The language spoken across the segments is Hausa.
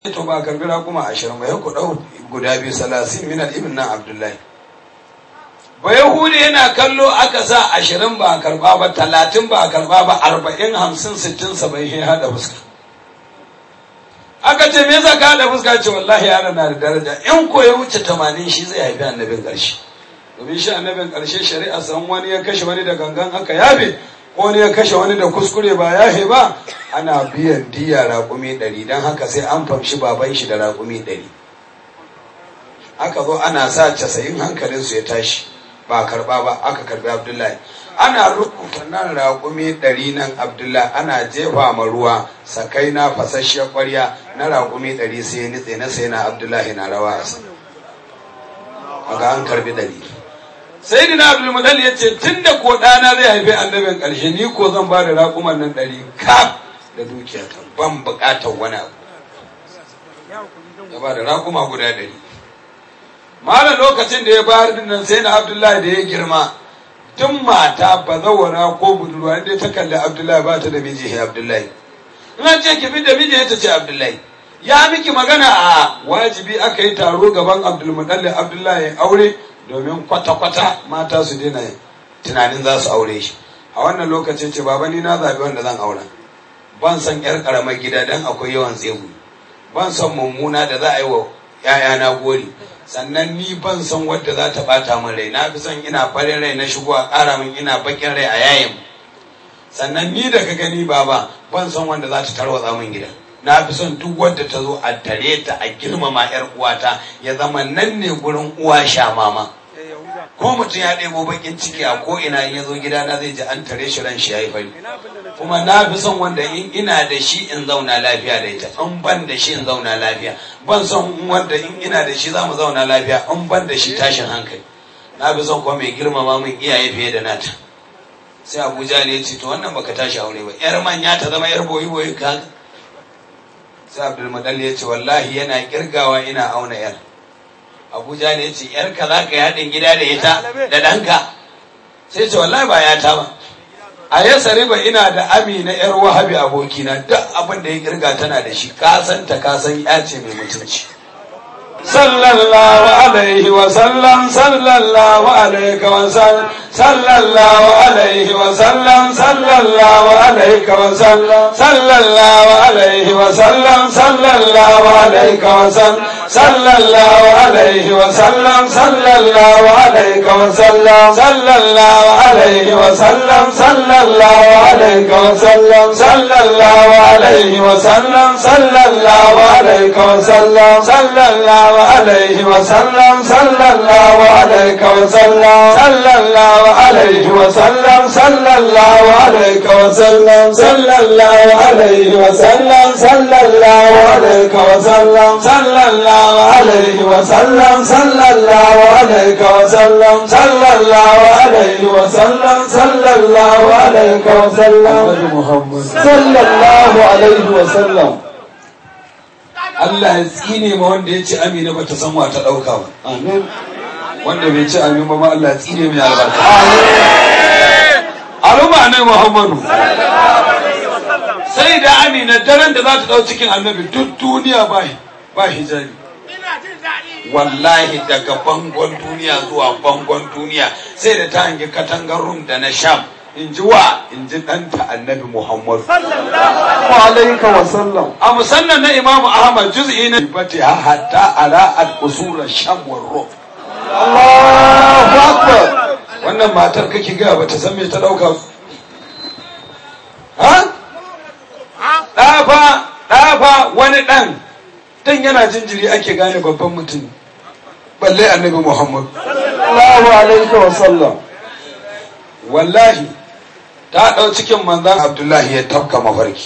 to ba karbi raƙuma 20 ba ya ku ɗau guda biyu 30 min al-ibn na Abdullahi. Ba Yahudi yana kallo aka sa 20 ba a karba ba, 30 ba a karba ba, 40 50 60 70 ya hada fuska. Aka ce me yasa ka hada fuska? Ce wallahi yana na da daraja, in ko ya wuce 80 shi zai haifi annabin ƙarshe. Domin shi annabin ƙarshe shari'a san wani ya kashe wani da gangan aka yabe, ko wani ya kashe wani da kuskure ba yahe ba, ana biyan diya raƙumi 100, don haka sai an famshi baban shi da raƙumi 100. Aka zo ana sa 90 hankalinsu ya tashi, ba karba ba, aka karbi Abdullahi. Ana rubuta nan raƙumi 100 nan Abdullahi, ana jefa ma ruwa sakai na fasasshiyar ƙwarya na raƙumi 100 sai nitse na sai na Abdullahi na rawa a sama. Aga an karbi 100. Sai dina Abdulmudal ya ce tun da ko ɗana zai haifi annabin ƙarshe, ni ko zan ba da raƙuman nan 100 kaf da dukiyata, ban buƙatar wani abu. Ya ba da raƙuma guda 100. Malam lokacin da ya bayar nan sai na Abdullahi da ya girma, tun mata bazawara ko budurwa inda ta kalli Abdullahi ba ta da miji ya Abdullahi. In an ce ki bi da miji ta ce Abdullahi. Ya miki magana a wajibi aka yi taro gaban Abdulmudal Abdullahi aure, domin kwata-kwata mata su daina tunanin za su aure shi. A wannan lokacin ce baba ni na zaɓi wanda zan aura. Ban son ƴar ƙaramar gida don akwai yawan tsegu. Ban son mummuna da za a yi wa ‘ya'yana gori. Sannan ni ban son wadda za ta ɓata min rai. Na fi son ina farin rai na shigo a ƙara min ina baƙin rai a yayin. Sannan ni da ka gani baba ban son wanda za ta tarwatsa min gida. Na fi son duk wadda ta zo a tare ta a girmama ‘yar uwata, ya zama nan ne gurin uwa sha mama. Ko mutum ya ɗebo bakin ciki a ko ina in ya zo gidana zai ji an tare shi ran shi ya yi fari. Kuma na fi son wanda in ina da shi in zauna lafiya da ita, in ban da shi in zauna lafiya. Ban son wanda in ina da shi za mu zauna lafiya, in ban da shi tashin hankali. Na fi son kuma mai girmama min iyaye fiye da nata. Sai Abuja ne ya ce to wannan baka tashi aure ba, ‘yar manya ta zama ‘yar boyi-boyi ka. Sai Abdulmudal ya ce wallahi yana kirgawa ina auna ‘yar. Abuja ne ya ce ‘yarka za ka yi haɗin gida da ita da ɗanka? Sai ce wallahi ba ya ta ba. A Yasari ba ina da Amina ‘yar Wahabi abokina, duk abin da ya kirga tana da shi, kasanta kasan ya ce mai mutunci. Sallallahu alaihi wa sallam, sallallahu alaihi wa sallam, sallallahu alaihi wa sallam, sallallahu alaihi wa sallam, sallallahu alaihi wa sallam, sallallahu alaihi wa sallam, sallallahu alaihi wa sallam, sallallahu alaihi wa sallam, sallallahu alaihi wa sallam, sallallahu alaihi wa sallam, sallallahu alaihi wa sallam, sallallahu alaihi wa sallam, sallallahu عليه وسلم صلى الله عليه وسلم صلى الله عليه وسلم صلى الله عليه وسلم صلى الله عليه وسلم صلى الله عليه وسلم صلى الله عليه وسلم صلى الله عليه وسلم صلى الله عليه وسلم صلى الله عليه وسلم محمد صلى الله عليه وسلم. Allah ya tsine ma wanda ya ce Amina ba ta san wa ta ɗauka ba. Amin. Wanda bai ce Amin ba ma Allah ya tsine mai albarka. Amin. Al'umma ne Muhammadu. Sai da Amina daren da za ta ɗau cikin annabi duk duniya ba hijabi. Wallahi daga bangon duniya zuwa bangon duniya sai da ta hangi katangar Rum da na Sham. In ji wa in ji ɗanta annabi Muhammadu sallallahu alaihi wa sallam. A musannan na Imam Ahmad juz'i na batiha hatta ala al-usul sham wal rum. Allahu akbar. Wannan matar kake ga bata san me ta dauka. Ɗafa wani ɗan yana jinjiri ake gane babban mutum. Balle annabi Muhammad sallallahu alaihi wa sallam. Wallahi ta ɗau cikin manzan Abdullahi ya tafka mafarki.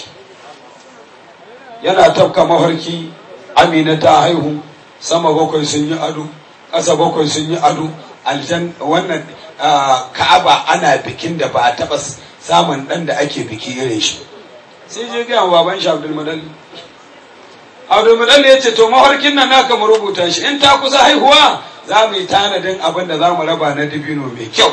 Yana tafka mafarki, Amina ta haihu, sama 7 sun yi ado, ƙasa 7 sun yi ado, wannan Ka'aba ana bikin da ba a taɓa samun ɗan da ake biki irin shi. Sai je gaya baban shi Abdulmudal. Abdulmudal ya ce to mafarkin nan naka mu rubuta shi, in ta kusa haihuwa za mu yi tanadin abin da za mu raba na dibino mai kyau.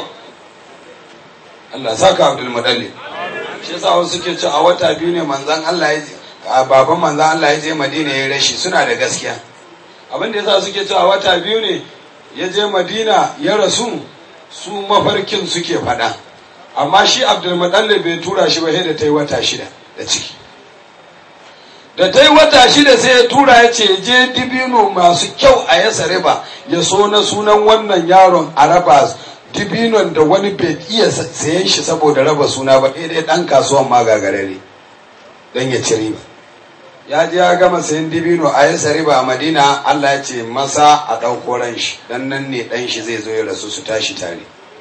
Allah saka Abdulmudallib. Shi yasa wasu suke ce a wata biyu ne manzon Allah baban manzo Allah ya je Madina ya rashi, suna da gaskiya. Abin da yasa suke cewa wata 2 ne ya je Madina ya rasu, su mafarkin suke faɗa. Amma shi Abdul Muttalib bai tura shi ba sai da ta yi wata 6 da ciki. Da ta yi wata 6 sai ya tura ya ce je dibino masu kyau a Yasariba ya so na sunan wannan yaron a raba dibinon da wani bai iya sayan shi saboda raba suna ba, dai dan kasuwan ma gagarare dan ya ci riba. Ya je ya gama sayan dibino a Yasariba a Madina, Allah ya ce masa a ɗauko ran shi, dan nan ne dan shi zai zo ya rasu su tashi tare.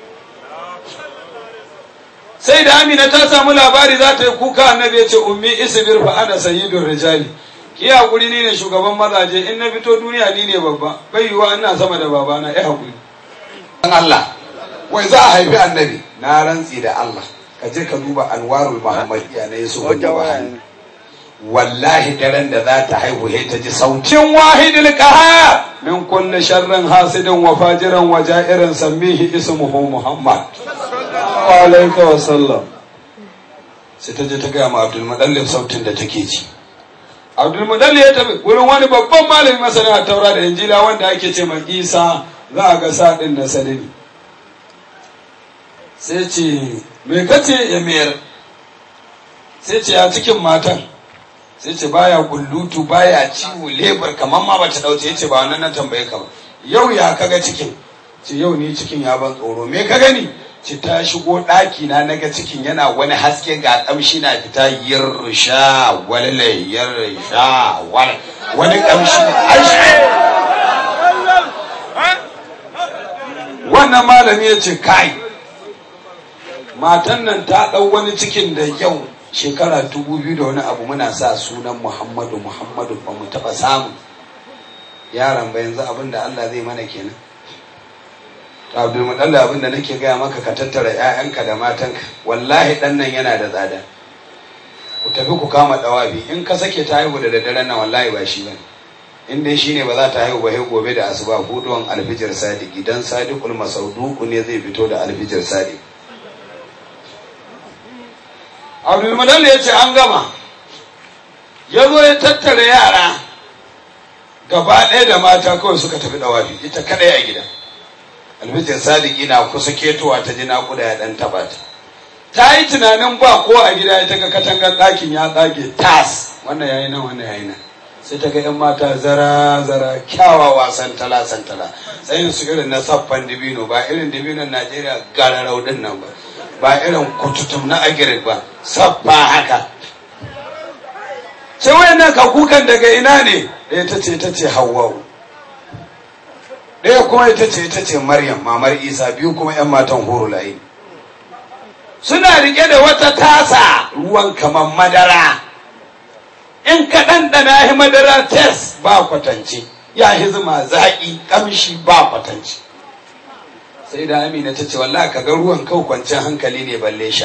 Sai da Amina ta samu labari za ta yi kuka, annabi ya ce ummi isbir fa ana sayyidur rijali, ki hakuri, ni ne shugaban mazaje, in na fito duniya ni ne babba, bai yiwa ina sama da babana, ai hakuri. Allah wai za a haifi annabi, na rantsi da Allah ka je ka duba anwarul muhammadiyya na Yusuf bin Wahab, wallahi daren da za ta haihu he ta ji sautin wahidul qahar min kulli sharrin hasidin wa fajiran wa ja'irin sammihi ismuhu Muhammad alaihi wa sallam. Sai ta je ta ga ma Abdul Muttalib sautin da take ji. Abdul Muttalib ya tafi wurin wani babban malami masana Taura da Injila wanda ake ce mai Isa, za a ga sa din na sadini. Sai ce me kace ya mayar? Sai ce ya cikin matan. Sai ce baya kullutu, baya ciwo, lebar kamar ma bata dauce. Yace ba wannan nan tambaye ka ba, yau ya kaga cikin? Ce yau ni cikin ya ban tsoro. Me ka gani? Ce ta shigo daki na naga cikin yana wani haske ga kamshi na fita, yirsha walale yirsha wani kamshi. Wannan malami ya ce kai, matan nan ta ɗau wani cikin da yau shekara 2000 da wani abu muna sa sunan Muhammadu ba mu taɓa samu yaron ba. Yanzu abinda Allah zai mana kenan. Abdul Muttalib, abinda nake gaya maka ka tattara 'ya'yanka da matanka, wallahi ɗan nan yana da tsada. Ku tafi ku kama ɗawabi, in ka sake ta haihu da daddare na wallahi ba shi bane. In dai shine ba za ta haihu ba sai gobe da asuba huduwan alfijir sadiq, idan sadiqul masauduku ne zai fito da alfijir sadiq. Abdul Muttalib ya ce an gama, ya zo ya tattara yara gaba ɗaya da mata kawai suka tafi ɗawafi, ita kaɗai a gida. Alfijir sadiki na kusa ketowa ta ji naƙuda ya ɗan taɓa ta. Ta yi tunanin ba ko a gida, ita ga katangar ɗakin ya tsage tas, wannan yayi nan wannan yayi nan. Sai ta ga 'yan mata zara kyawawa santala tsayin su irin na saffan dibino, ba irin dibinon Najeriya gararau din nan ba irin kututum na agirik ba, saffa haka. Sai wayannan kakukan daga ina ne? Ɗaya ta ce Hawwa'u, ɗaya kuma ita ce Maryam mamar Isa, biyu kuma 'yan matan Hurul Ain. Suna rike da wata tasa ruwan kamar madara, in ka ɗanɗana ya madara tes ba kwatance, ya yi zuma zaƙi ƙamshi ba kwatance. Sai da Amina ta ce wallahi ka ga ruwan kau kwanciyar hankali ne balle sha.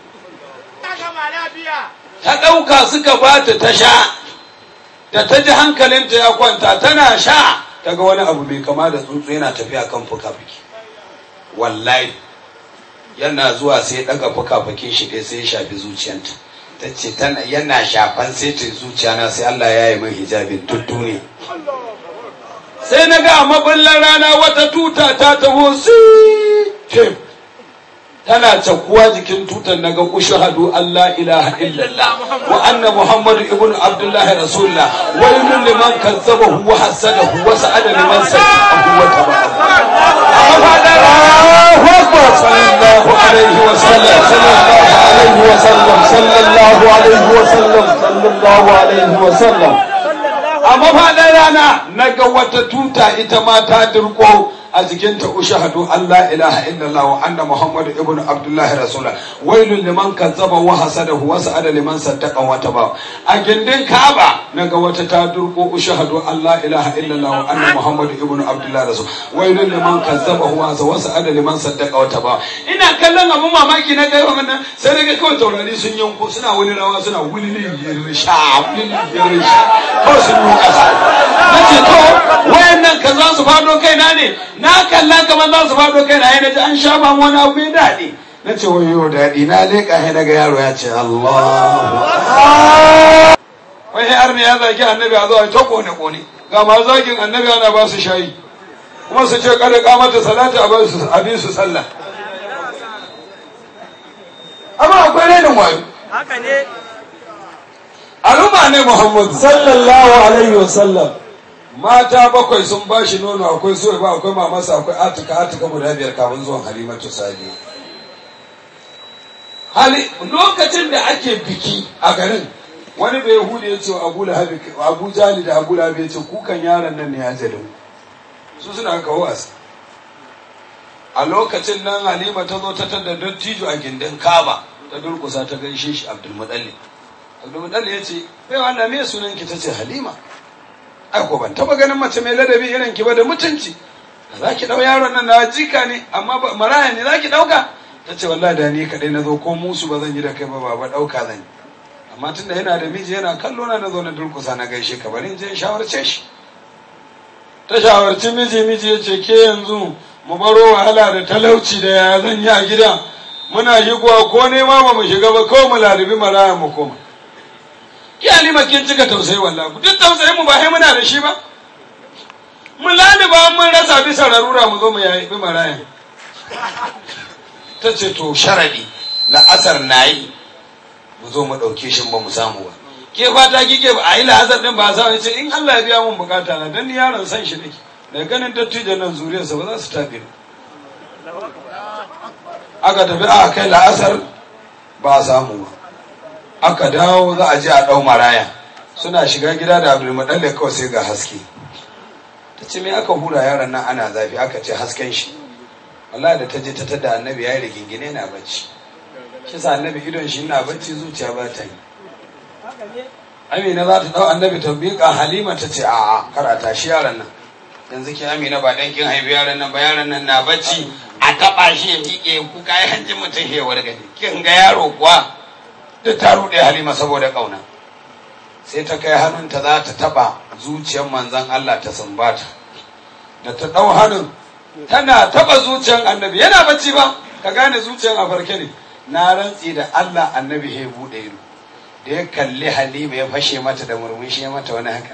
Ta ɗauka suka ba ta sha, da ta ji hankalinta ya kwanta tana sha, ta ga wani abu mai kama da tsuntsu yana tafiya kan fuka-fuki. Wallahi yana zuwa sai ɗaga fuka-fukin shi ɗaya sai ya shafi zuciyanta. Ta ce yana shafan sai ta zuciya na sai Allah ya yi min hijabin tuttune. Sai na ga a maballan rana wata tuta ta taho sai tana cakuwa jikin tutar, naga ushhadu Allah ilaha illallah wa anna Muhammadu ibnu Abdullahi rasulullah wailun liman kazzabahu wa hasadahu wa sa'ada liman sa'ahu wa tabahu. Sallallahu alaihi wa sallam, sallallahu alaihi wa sallam, sallallahu alaihi wa sallam, sallallahu alaihi wa sallam. A mafaɗar rana naga wata tuta ita ma ta dirko a jikinta, ushhadu Allah ilaha illallah wa anna Muhammadu ibnu Abdullahi rasulullah wailun liman kazzaba wa hasadahu wa sa'ada liman saddaqa wa taba. A gindin Kaaba naga wata ta durko, ushhadu Allah ilaha illallah wa anna Muhammadu ibnu Abdullahi rasul wailun liman kazzaba wa sa'ada liman saddaqa wa taba. Ina kallon abun mamaki na kai wannan, sai daga kawai taurari sun yanko suna wani rawa suna wulili yirsha ko sun yi kasa. Nace to wayannan ka za su fado kaina ne, na kalla kamar za su faɗo kai na yana ji an sha ba wani abu mai daɗi. Na ce wayo daɗi, na leƙa shi daga yaro ya ce Allahu. wai har ne ya zagi annabi a zuwa ta kone ga ma zagin annabi ana ba su shayi kuma su ce kada kamata salatu a bi su sallah. Amma akwai renin wayo. Haka ne. Al'umma ne Muhammadu Sallallahu alaihi wasallam. mata 7 sun ba shi nono, akwai so ba akwai mamasa akwai atika guda 5 kafin zuwan Halimatu Sadiya. Lokacin da ake biki a garin wani bai hude ya ce Abu Jali da Abu Labi ya ce kukan yaron nan ne ya jalin su suna kawo wasa. A lokacin nan Halima ta zo ta tada dattijo a gindin Kaba ta durkusa ta gaishe shi Abdulmutallib ya ce bai wanda me sunan ki? tace Halima. Ai ko ban taba ganin mace mai ladabi irin ki ba da mutunci. Da zaki dau yaron nan na jika ne amma maraya ne zaki dauka? Tace wallahi da ni kadai nazo ko musu ba zan yi da kai ba baba dauka zan yi. Amma tunda yana da miji yana kallo na nazo na durkusa na gaishe ka bari in je in shawarce shi. Ta shawarci miji ya ce ke yanzu mu baro wahala da talauci da ya zan yi a gida muna shigowa ko nema ba mu shiga ba kawai mu lalibi maraya mu koma. Ki Halima kin cika tausayi wallahi duk tausayin mu ba sai muna da shi ba. Mu laliba mun rasa bisa rarura mu zo mu yayi bi maraya. Ta ce to sharadi la asar nayi mu zo mu dauke shi ba mu samu ba. Ke fata kike ba a yi la'azar din ba sa ce in Allah ya biya mun bukata na dan ni yaron san shi nake. Da ganin dattijo nan zuriyarsa ba za su tafi. Aka tafi a kai la'asar ba samu ba. Aka dawo za a je a dau maraya. Suna shiga gida da Abdulmutallib kawai sai ga haske. Ta ce me aka hura yaron nan ana zafi aka ce hasken shi. Wallahi da ta je ta tada annabi yayi rigingine na bacci. Shi sa annabi idon shi na bacci zuciya ba ta yi. Amina za ta dau annabi ta miƙa Halima ta ce a'a karata shi yaron nan. Yanzu ki Amina ba dan kin haifi yaron nan ba yaron nan na bacci a taba shi ya miƙe ku kai hanjin mutum he wargade. Kin ga yaro kuwa da ta rude Halima saboda kauna. Sai ta kai hannunta za ta taba zuciyar manzon Allah ta sumbata. Da ta dau hannun tana taba zuciyar annabi yana bacci ba ka gane zuciyar a farke ne. Na rantsi da Allah annabi he bude ido. Da ya kalli Halima ya fashe mata da murmushi ya mata wani haka.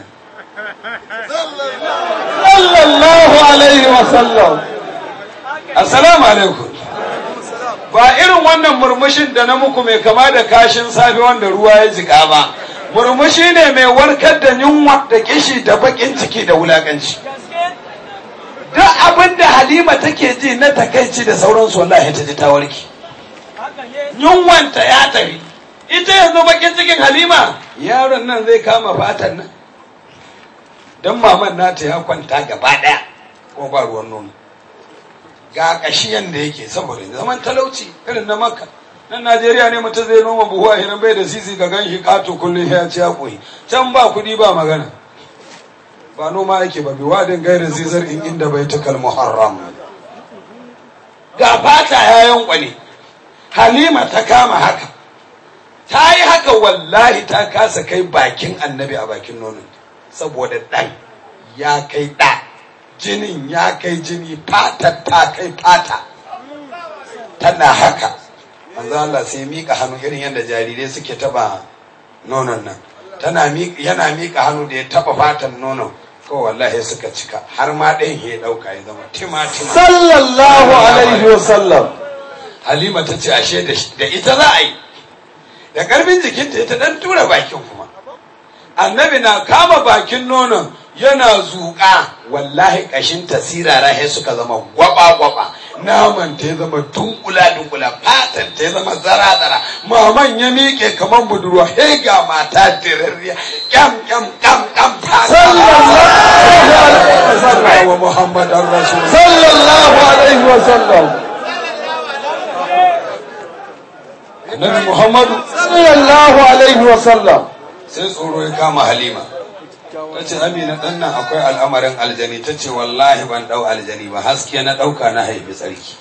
Sallallahu alaihi wasallam. Assalamu alaikum. Ba irin wannan murmushin da na muku mai kama da kashin safe wanda ruwa ya jika ba. Murmushi ne mai warkar da yunwa da kishi da bakin ciki da wulakanci. Duk abin da Halima take ji na takaici da sauransu wallahi ta ji ta warke. Yunwanta ya tafi. Ita yanzu bakin cikin Halima yaron nan zai kama fatan nan. Dan maman nata ya kwanta gaba daya ko ba ruwan nono. Ga kashiyan da yake saboda zaman talauci irin na Makka. Nan Najeriya ne mutum zai noma buhu a hinan bai da sisi ga ganshi kato kullum ya ci ya koyi. Can ba kudi ba magana. Ba noma ake ba biwadin gairin zizar in inda bai tukal muharram. Ga fata ya yankwane. Halima ta kama haka. Ta yi haka wallahi ta kasa kai bakin annabi a bakin nonon. Saboda ɗan ya kai ɗa, jinin ya kai jini, fatar ta kai fata. Tana haka. Manzo Allah sai mika hannu irin yadda jarirai suke taba nonon nan. Yana mika hannu da ya taba fatan nonon. Ko wallahi suka cika har ma ɗayan ya ɗauka ya zama tima. Sallallahu alaihi wasallam. Halima ta ce ashe da ita za a yi. Da ƙarfin jikinta ita ɗan tura bakin kuma. Annabi na kama bakin nonon yana zuƙa wallahi ƙashin tasirara sai suka zama gwaba-gwaba. Naman ta ya zama dunkula-dunkula, fatan ta ya zama zara-zara. Maman ya miƙe kamar budurwa, he ga mata tirarriya, ƙam sallallahu wa Muhammadan Rasul. Sallallahu alaihi wasallam. Annabi Muhammadu sallallahu alaihi wasallam. Sai tsoro ya kama Halima. Ta ce Amina ɗan nan akwai al'amarin aljani. Ta ce wallahi ban ɗau aljani ba, haske na ɗauka na haifi tsarki.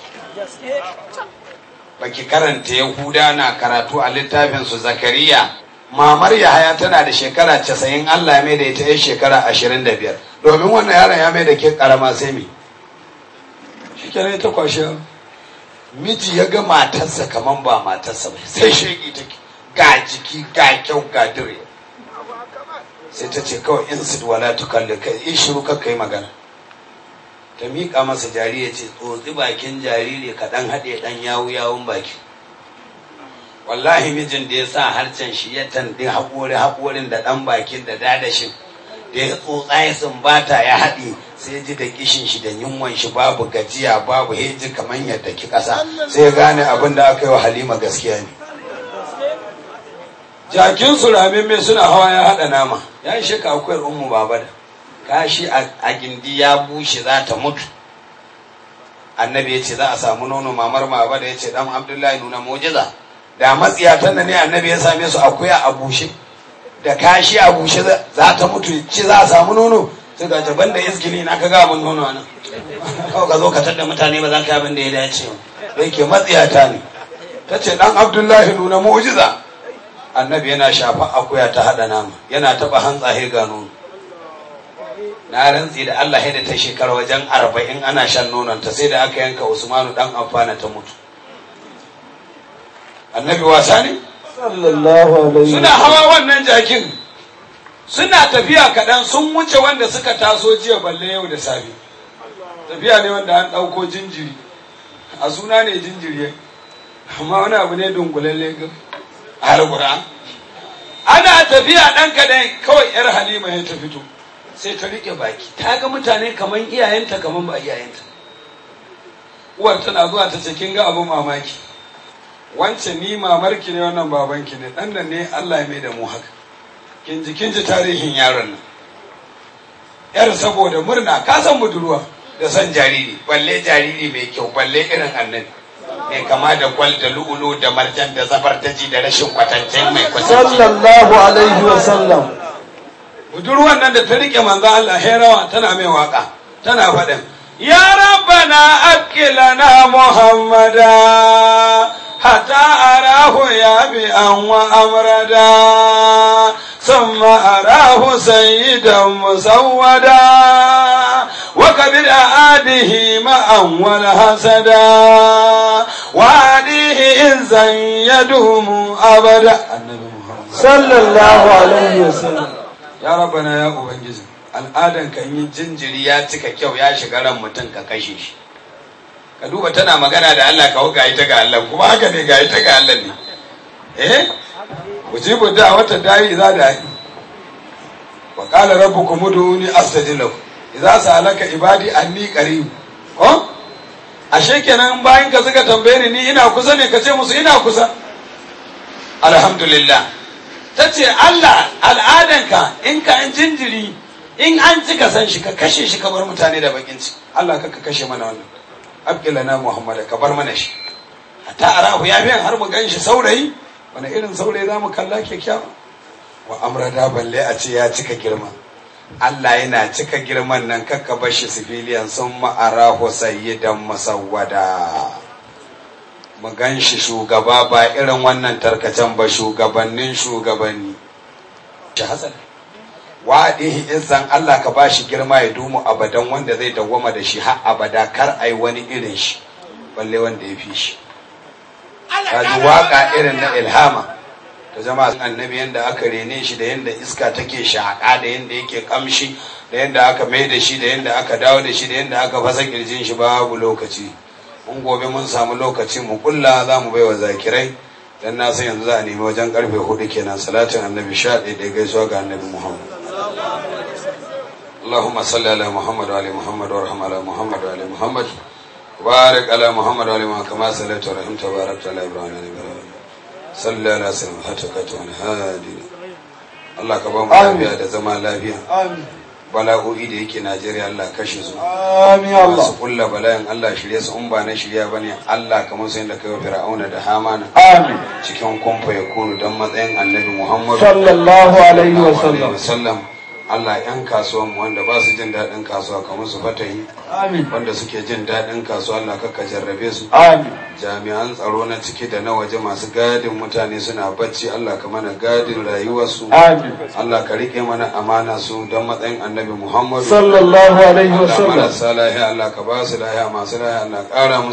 Baki karanta Yahuda na karatu a littafinsu Zakariya. Mamar Yahaya tana da shekara 90, Allah ya mai da ita yan shekara 25. Domin wannan yaron ya mai da ke karama sai me? Shi kenan ta kwashe. Miji ya ga matarsa kaman ba matarsa ba, sai sheki take. Ga jiki, ga kyau, ga dire. sai ta ce kawai in su wala tukalli kai in shiru kakka yi magana. Ta miƙa masa jariri ce tsotsi bakin jariri ka ɗan haɗe ɗan yawun baki. Wallahi mijin da ya sa harcen shi ya tanɗi haƙorin da ɗan bakin da dadashin da ya tsotsa ya sumbata ya haɗe sai ji da kishin shi da yunwan shi babu gajiya babu heji kamar yadda ki ƙasa sai ya gane abin da aka yi wa Halima gaskiya ne. Jakin su ramimme suna hawa ya haɗa nama ya ishe ka akwai ummu babada kashi a gindi ya bushe za ta mutu. Annabi ya ce za a samu nono mamar babada ya ce dan Abdullahi nuna mujiza da matsiyatan da ne annabi ya same su akuya a bushe da kashi a bushe za ta mutu ce za a samu nono sai ga jaban da iskili na ka ga abin nono nan kawai ka zo ka tada mutane ba za ka yi abin da ya dace ba yake matsiyata ne. Ta ce dan Abdullahi nuna mujiza. Annabi yana shafa akuya ta hada nama yana taba hantsa he ga nono. Na rantsi da Allah da ta shekara wajen 40 ana shan nonon ta sai da aka yanka Usmanu dan Affana ta mutu. Annabi wasa ne? Sallallahu alaihi. Suna hawa wannan jakin suna tafiya kaɗan sun wuce wanda suka taso jiya balle yau da safe. Tafiya ne wanda an ɗauko jinjiri a suna ne jinjiri amma wani abu ne dunkulalle ga alƙur'an. Ana tafiya ɗan kaɗan kawai ‘yar Halima ya ta fito sai ta riƙe baki ta ga mutane kamar iyayenta kamar ba iyayenta. Uwar tana zuwa ta ce kin ga abu mamaki wance ni mamarki ne wannan babanki ne dan nan ne Allah ya mai da mu haka kin ji tarihin yaron nan. Yar saboda murna ka san budurwa da san jariri balle jariri mai kyau balle irin annabi mai kama da gwal da lu'ulu da marjan da zabartaji da rashin kwatancen mai kwatanci. Sallallahu alaihi wa sallam. Budurwan nan da ta rike manzo Allah herawa tana mai waka tana faɗin ya rabbana akilana muhammada hatta arahu ya bi an wa amrada thumma arahu sayyidan musawwada wa kabir adihi ma'an wal hasada wa adihi izan yadumu abada. Annabi Muhammad sallallahu alaihi wasallam. Ya rabbana ya ubangiji al'adan kan yi jinjiri ya cika kyau ya shiga ran mutum ka kashe shi. Ka duba tana magana da Allah ka ga ita ga Allah kuma haka ne ga ita ga Allah ne. Ujibu da wata dai za da yi. Wa qala rabbukum ud'uni astajib lakum. Idza sa'alaka ibadi anni qarib. Ko? Ashe kenan bayan ka suka tambaye ni ina kusa ne ka ce musu ina kusa. Alhamdulillah. Tace Allah al'adanka in ka an jinjiri in an ci ka san shi ka kashe shi ka bar mutane da bakin ci. Allah ka kashe mana wannan. Abdulana Muhammad ka bar mana shi hatta arahu ya biyan har mu ganshi saurayi wani irin saurayi zamu kalla kyakkyawa wa amrada balle a ce ya cika girma. Allah yana cika girman nan kakka bar shi civilian sun ma'arahu sayyidan masawwada mu ganshi shugaba ba irin wannan tarkacen ba shugabannin shugabanni shi hasan waɗihi izan Allah ka bashi girma ya dumu abadan wanda zai dawwama da shi har abada kar ai wani irin shi balle wanda ya fi shi. Ka ji waka irin na ilhama ta jama'a annabi yanda aka rene shi da yanda iska take shaƙa da yanda yake kamshi da yanda aka mai da shi da yanda aka dawo da shi da yanda aka fasa kirjin shi babu lokaci. Mun gobe mun samu lokaci mu kulla za mu baiwa zakirai dan na san yanzu za a nemi wajen karfe 4 kenan salatin annabi 11 da gaisuwa ga annabi Muhammad. اللهم صل على محمد وعلى محمد وارحم على محمد وعلى محمد وبارك على محمد وعلى محمد كما صليت ورحمت وباركت على ابراهيم وعلى ابراهيم صلى على سيدنا محمد هادي الله ka ba mu lafiya da zama lafiya amin bala'o'i da yake Najeriya Allah kashe su amin Allah su kulla bala'in Allah shirye su in ba na shirya bane Allah kamar sai da kai wa Fir'auna da Hamana amin cikin kumfa ya kunu dan matsayin Annabi Muhammad sallallahu alaihi wasallam. Allah ‘yan kasuwan wanda ba su jin daɗin kasuwa kamar su fatahi, wanda suke jin daɗin kasuwa Allah kakka jarrabe su. Jami'an tsaro na ciki da na waje masu gadin mutane suna bacci Allah ka mana gadin rayuwarsu. Allah ka riƙe mana amana su don matsayin annabi Muhammadu. Sallallahu alaihi wasallam. Allah marasa lahiya Allah ka ba su lahiya masu lahiya Allah ƙara musu.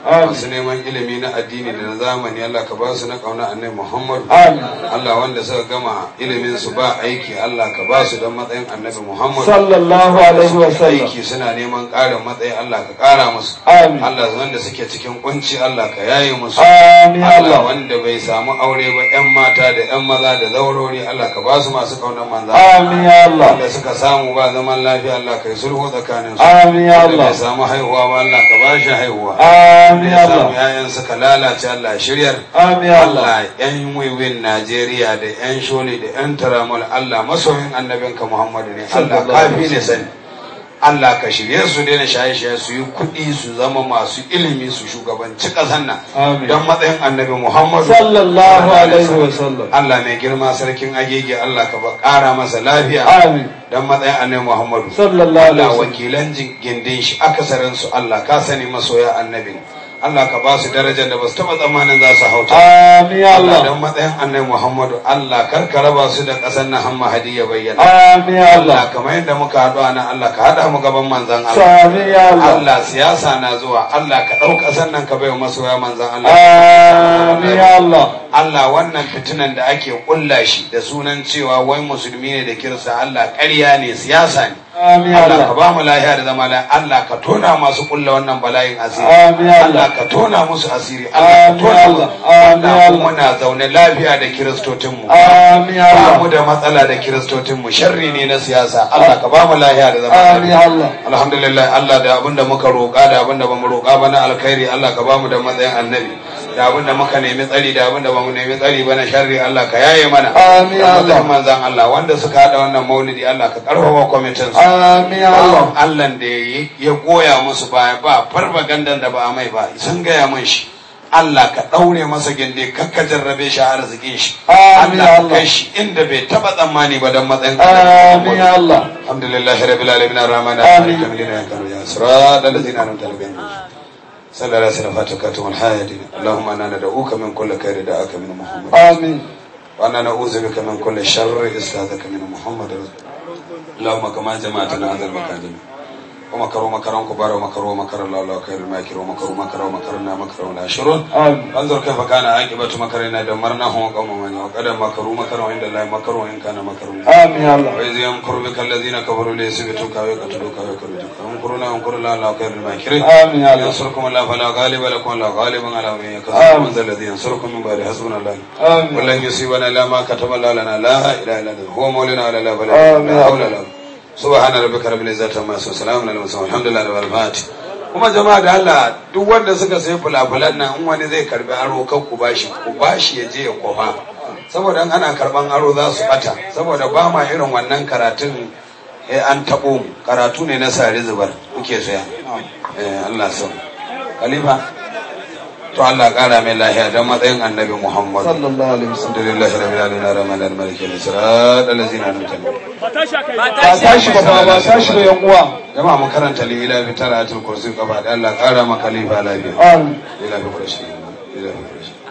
masu neman ilimi na addini da na zamani Allah ka ba su na kauna annabi Muhammad Allah wanda suka gama ilimin su ba aiki Allah ka ba su don matsayin annabi Muhammad sallallahu alaihi wa sallam. aiki suna neman ƙarin matsayi Allah ka ƙara musu Allah wanda suke cikin kunci Allah ka yaye musu Allah wanda bai samu aure ba ƴan mata da ƴan maza da zaurori Allah ka ba su masu kaunar manzo amin ya Allah. wanda suka samu ba zaman lafiya Allah ka yi sulhu tsakanin su amin ya wanda Allah. bai samu haihuwa ba Allah ka ba shi haihuwa amin ya ya Allah. samu ƴaƴan suka lalace Allah shiryar amin ya Allah. Allah ƴan wiwin Najeriya da ƴan sholi da ƴan taramul Allah masoyin annabinka Muhammadu ne Allah kafi ne sani Allah ka shirye su daina shaye-shaye su yi kuɗi su zama masu ilimi su shugabanci ƙasar nan don matsayin annabi Muhammadu sallallahu alaihi wa sallam. Allah mai girma sarkin agege Allah ka ƙara masa lafiya amin don matsayin annabi Muhammadu sallallahu alaihi Allah wa sallam. wakilan gindin shi akasarin su Allah ka sani masoya annabi Allah ka ba su darajar da ba su taɓa tsammanin za su hauta amin ya Allah Allah. don matsayin annabi Muhammadu Allah kar ka raba su da ƙasar nan hamma hadiya bayyana amin ya Allah. Allah kamar yadda muka haɗu a nan Allah ka haɗa mu gaban manzan Allah amin ya Allah. Allah siyasa na zuwa Allah ka ɗau ƙasar nan ka bai wa masoya manzan Allah amin ya Allah. Allah wannan fitinan da ake ƙulla shi da sunan cewa wai musulmi ne da kirista Allah ƙarya ne siyasa ne amin ya Allah ka Allah. ba mu lafiya da zama lafiya Allah ka tona masu ƙulla wannan bala'in asiri amin ya Allah Allah. ka tona musu asiri Allah ka amin tona ya musu Allah. amin ya Allah Allah. muna zaune lafiya da kiristocinmu amin ya ba mu Allah. da matsala da kiristocinmu sharri ne na siyasa Allah ka ba mu lafiya da zama amin ya Allah. alhamdulillah Allah da abinda muka roƙa da abinda bamu roƙa ba na alkhairi Allah ka ba mu da matsayin annabi da abinda muka nemi tsari da abinda bamu nemi tsari ba na sharri Allah ka yaye mana amin ya da Allah. manzon Allah wanda suka hada wannan maulidi Allah ka karfafa kwamitin su amin ya Allah. Allah da ya goya musu baya ba farfagandan da ba a mai ba sun gaya mun shi Allah ka ɗaure masa ginde kakka jarrabe shi a arzikin shi amin ya Allah ka Allah. kai shi inda bai taba tsammani ba don matsayin amin ya Allah. alhamdulillah rabbil alamin arrahman Amin. arrahim ya kanu ya sirat alladhina an'amta alaihim sallallahu alaihi wasallam fatakatum alhayati allahumma inna nad'uka min kulli khairin da'aka min muhammad amin wa inna na'udhu bika min kulli sharrin istazaka min muhammad اللهم كما جمعتنا هذا المكان ومكروا مكرهم كبار ومكروا مكر الله الله خير الماكر ومكروا مكرا ومكرنا مكرا ولا شرور amin انظر كيف كان عاقبة مكرنا دمرناهم وقوم من وقد مكروا مكرا عند الله مكر وإن كان مكر amin ya Allah. وإذ يمكر بك الذين كفروا ليثبتوك ويقتلوك ويخرجوك يمكرون يمكر الله الله خير الماكرين amin ya Allah. ينصركم الله فلا غالب لكم ولا غالب على من يكذب آمين. من ذا الذي ينصركم من بعد حسبنا الله amin ولن يصيبنا الا ما كتب الله لنا لا اله الا هو مولانا على لا آمين. حول ولا قوه سبحان ربك رب العزة عما يصفون سلام على المرسلين الحمد لله رب العالمين kuma jama'a da Allah duk wanda suka sai fulafulan nan in wani zai karbi aro kan ku bashi ya je ya kofa saboda in ana karban aro za su bata saboda ba ma irin wannan karatun an tabo mu karatu ne na sare zubar kuke saya Allah sau khalifa to Allah kara mai lahiya don matsayin annabi Muhammad sallallahu alaihi wasallam. alhamdulillahi rabbil alamin arrahmanir rahim sirat allazina an'amta alaihim ba tashi ba tashi ba yan uwa. jama'a mun karanta li ila bi taratul kursi gaba da Allah kara maka khalifa lafiya amin ila bi kursi ila bi kursi